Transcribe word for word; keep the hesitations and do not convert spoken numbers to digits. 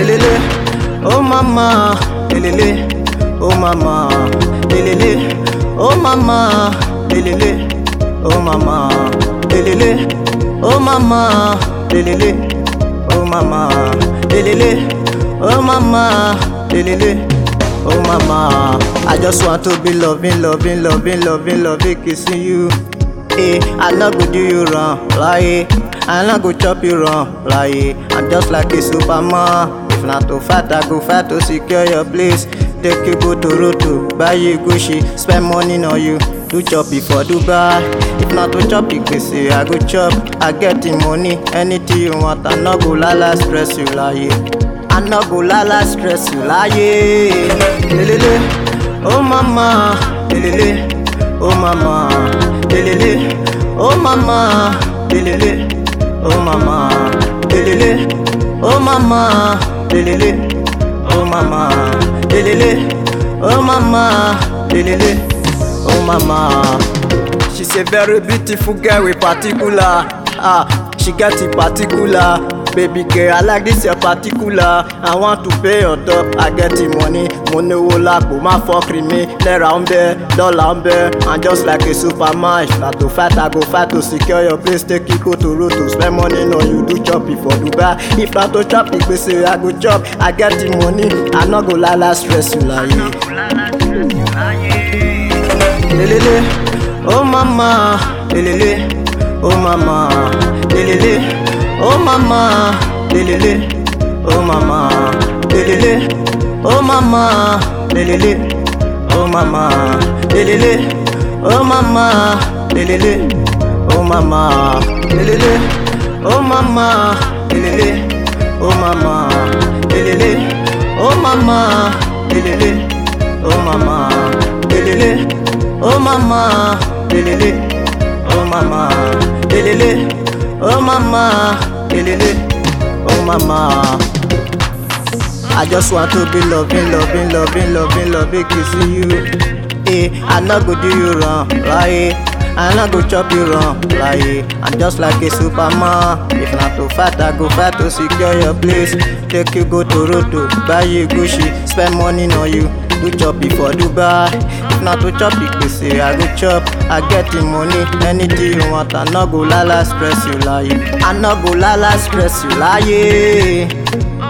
lelele, oh mama, lelele, oh mama, lelele, oh mama, lelele, oh mama, lelele, oh mama, lelele, oh mama, lelele, oh mama, lelele, oh mama. I just want to be loving, loving, loving, loving, loving, kissing you. Eh, I not go do you wrong, like I not go chop you wrong, like I'm just like a superman. If not to fight, I go fight to secure your place. Take you go to Roto, buy you Gucci, spend money on you. Do chop it for Dubai. If not to chop it, say I go chop. I get the money, anything you want. I not go lala stress you, like I not go lala stress you, like lelele, oh mama, lelele, oh mama, lelele, oh mama, lelele, oh mama, lelele, oh mama, lelele, oh mama, lelele, oh mama, lelele, oh mama. She's a very beautiful girl with particular. Ah, she got it particular. Baby girl, I like this your particular. I want to pay on top, I get the money. Money will lack, but my fuck me. Naira on there, dollar on there. I'm just like a superman. If not to fight, I go fight to secure your place. Take you go to road to spend money. No, you do chop it for Dubai. If not to chop it, they say I go chop. I get the money, I not go lala stress you like lelele, oh mama, lelele, oh mama, lelele. Oh mama, lelele, oh mama, lelele, oh mama, lelele, oh mama, lelele, oh mama, lelele, oh mama, lelele, oh mama, lelele, oh mama, lelele, oh mama, lelele, oh mama, lelele, oh mama, lelele, oh mama, lelele. Oh mama, lelele, oh mama. I just want to be loving, loving, loving, loving, loving, kissing you. Eh, I not go do you wrong, like I not go chop you wrong, like I'm just like a superman. If not to fight, I go fight to secure your place. Take you go to Roto, buy you Gucci, spend money on you. Do chop it for Dubai. If not to chop it, they say I go chop. I get the money, anything you want. I not go lala stress you like I not go lala stress you like